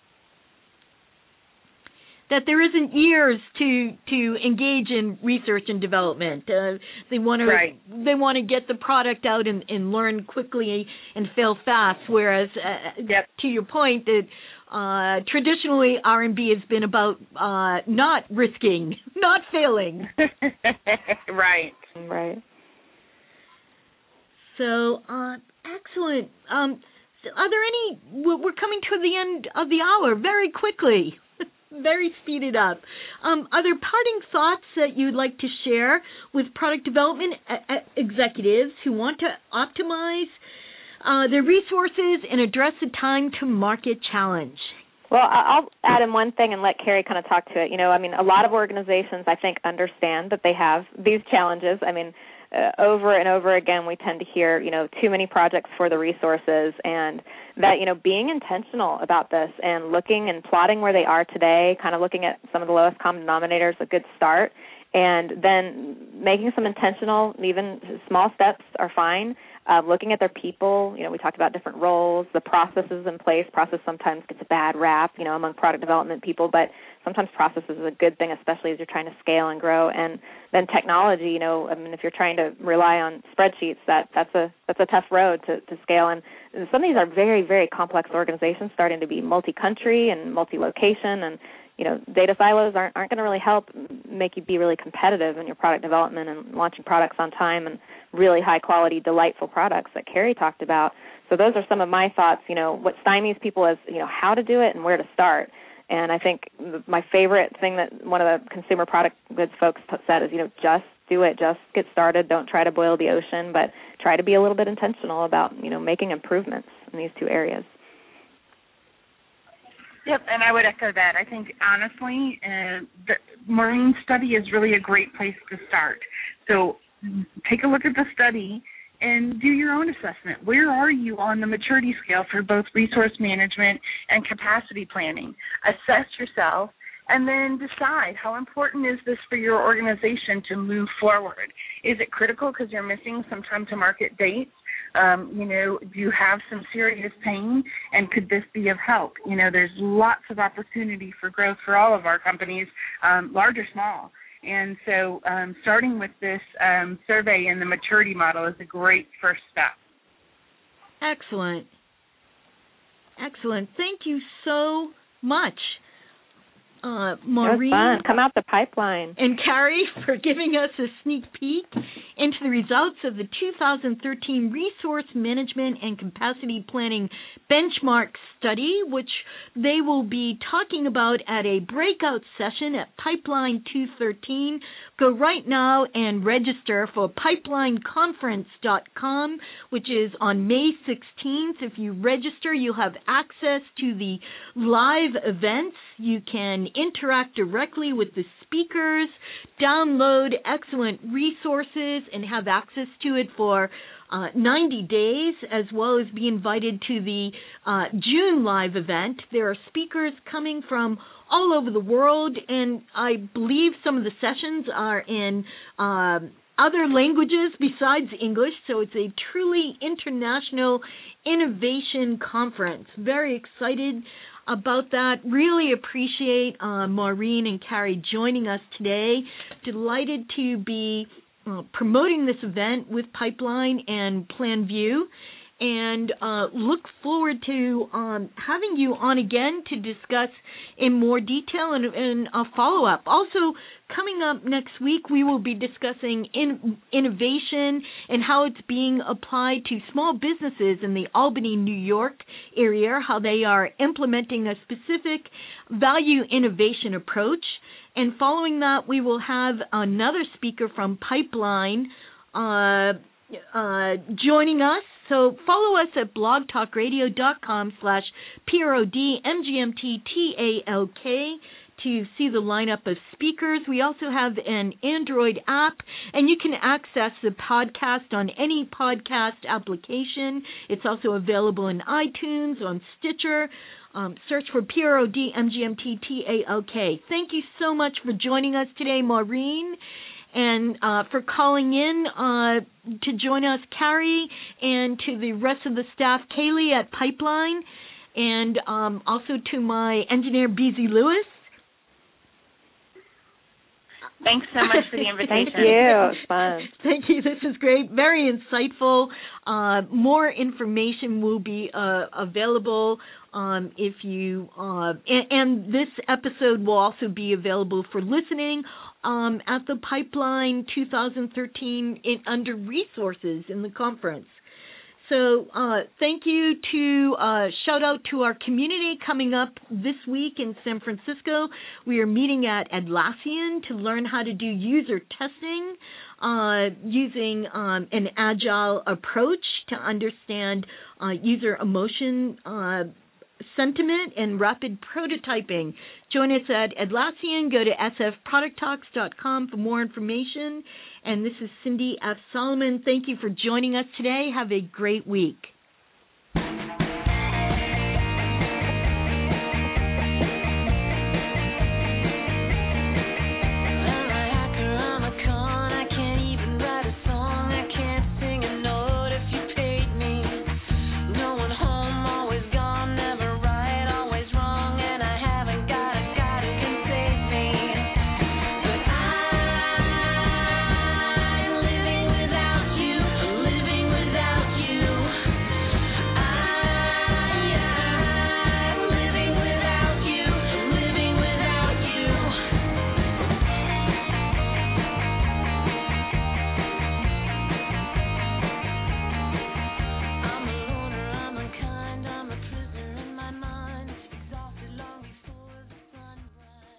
That there isn't years to engage in research and development. They want to get the product out and learn quickly and fail fast. Whereas, to your point, that traditionally R&D has been about not risking, not failing. Right. So, excellent. Are there any, we're coming to the end of the hour very quickly, very speeded up. Are there parting thoughts that you'd like to share with product development executives who want to optimize their resources and address the time to market challenge? Well, I'll add in one thing and let Carrie kind of talk to it. A lot of organizations, I think, understand that they have these challenges. Over and over again, we tend to hear, too many projects for the resources, and that, being intentional about this and looking and plotting where they are today, kind of looking at some of the lowest common denominators, a good start, and then making some intentional, even small steps are fine. Looking at their people, we talked about different roles, the processes in place. Process sometimes gets a bad rap, among product development people, but sometimes process is a good thing, especially as you're trying to scale and grow. And then technology, if you're trying to rely on spreadsheets, that's a tough road to scale. And some of these are very, very complex organizations starting to be multi-country and multi-location, and data silos aren't going to really help make you be really competitive in your product development and launching products on time and really high-quality, delightful products that Carrie talked about. So those are some of my thoughts. What stymies people is, how to do it and where to start. And I think my favorite thing that one of the consumer product goods folks said is, just do it. Just get started. Don't try to boil the ocean, but try to be a little bit intentional about, making improvements in these two areas. Yep, and I would echo that. I think, honestly, the marine study is really a great place to start. So take a look at the study and do your own assessment. Where are you on the maturity scale for both resource management and capacity planning? Assess yourself and then decide how important is this for your organization to move forward. Is it critical because you're missing some time to market dates? Do you have some serious pain, and could this be of help? There's lots of opportunity for growth for all of our companies, large or small. And so starting with this survey and the maturity model is a great first step. Excellent. Thank you so much, Maureen. It was fun. Come out the pipeline. And Carrie for giving us a sneak peek into the results of the 2013 Resource Management and Capacity Planning Benchmark Study, which they will be talking about at a breakout session at Pipeline 213. Go right now and register for pipelineconference.com, which is on May 16th. If you register, you'll have access to the live events. You can interact directly with the speakers, download excellent resources, and have access to it for 90 days, as well as be invited to the June live event. There are speakers coming from all over the world, and I believe some of the sessions are in other languages besides English, so it's a truly international innovation conference. Very excited about that. Really appreciate Maureen and Carrie joining us today. Delighted to be promoting this event with Pipeline and PlanView, and look forward to having you on again to discuss in more detail and a follow-up. Also, coming up next week, we will be discussing innovation and how it's being applied to small businesses in the Albany, New York area, how they are implementing a specific value innovation approach. And following that, we will have another speaker from Pipeline joining us. So follow us at blogtalkradio.com/PRODMGMTTALK to see the lineup of speakers. We also have an Android app, and you can access the podcast on any podcast application. It's also available in iTunes, on Stitcher. Search for PRODMGMTTALK. Thank you so much for joining us today, Maureen, and for calling in to join us, Carrie, and to the rest of the staff, Kaylee at Pipeline, and also to my engineer, BZ Lewis. Thanks so much for the invitation. Thank you. It was fun. Thank you. This is great. Very insightful. More information will be available if you and this episode will also be available for listening at the Pipeline 2013 under resources in the conference. So thank you to shout out to our community coming up this week in San Francisco. We are meeting at Atlassian to learn how to do user testing using an agile approach to understand user emotion, sentiment, and rapid prototyping. Join us at Atlassian. Go to sfproducttalks.com for more information. And this is Cindy F. Solomon. Thank you for joining us today. Have a great week.